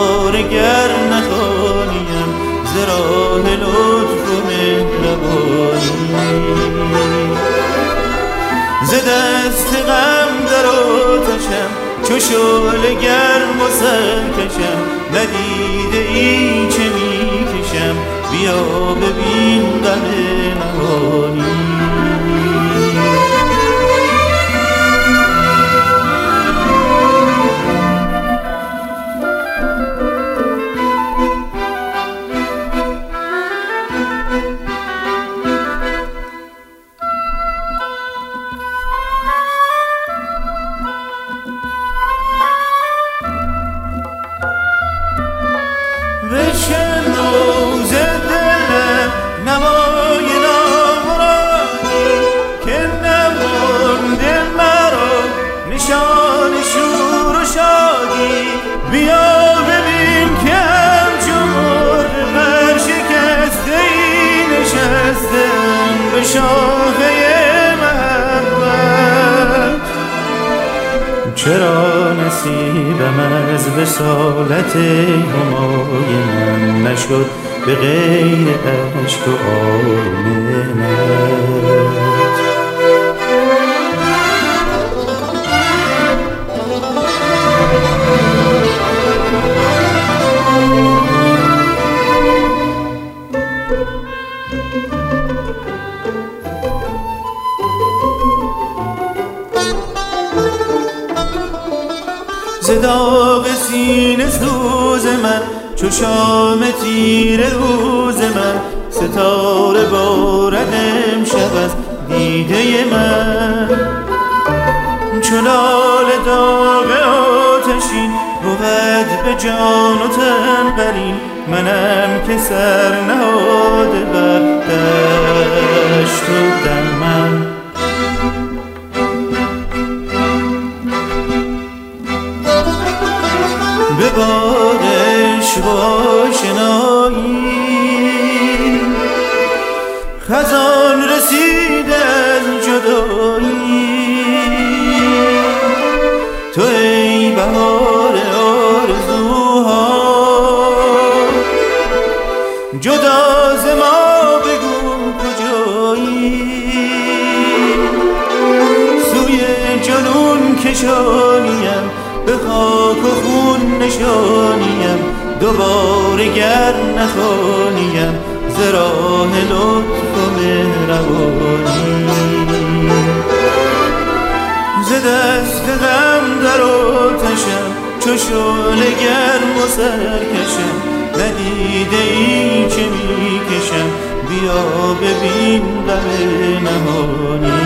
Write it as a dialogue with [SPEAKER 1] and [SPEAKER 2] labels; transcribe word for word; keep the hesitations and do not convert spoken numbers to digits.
[SPEAKER 1] دوباره گر نخوانیم ز راه لطف و مهربانی. ز دست غم در آتشم چو شعله گرم و سرکشم، ندیده ای چه می کشم بیا ببین غم نهانی. بشکن روز دلم نمای نامرادی که نمانده مرا نشان شور و شادی. بیا ببین که همچون مرغ برشکسته ای نشستم به شاخه محبت. چرا نصیبم از وصالت همای من نشد به غیر اشک و آرامت. ز داغ سینه سوز من چو شام تیره روز من، ستاره بارد امشب از دیده من. چو لاله داغ آتشین بود به جان و تن قرین، منم که سر نهاده بر دشت و دمن. به باد عشق و آشنایی خزان رسیده از جدایی. تو ای بهار آرزوها جدا ز ما بگو کجایی. سوی جنون کشانیم به خاک و خون نشانیم، دوباره گر نخوانیم ز راه لطف و مهربانی. ز دست غم در آتشم چو شعله گرم و سرکشم، ندیده ای چه می کشم بیا ببین غم نهانی.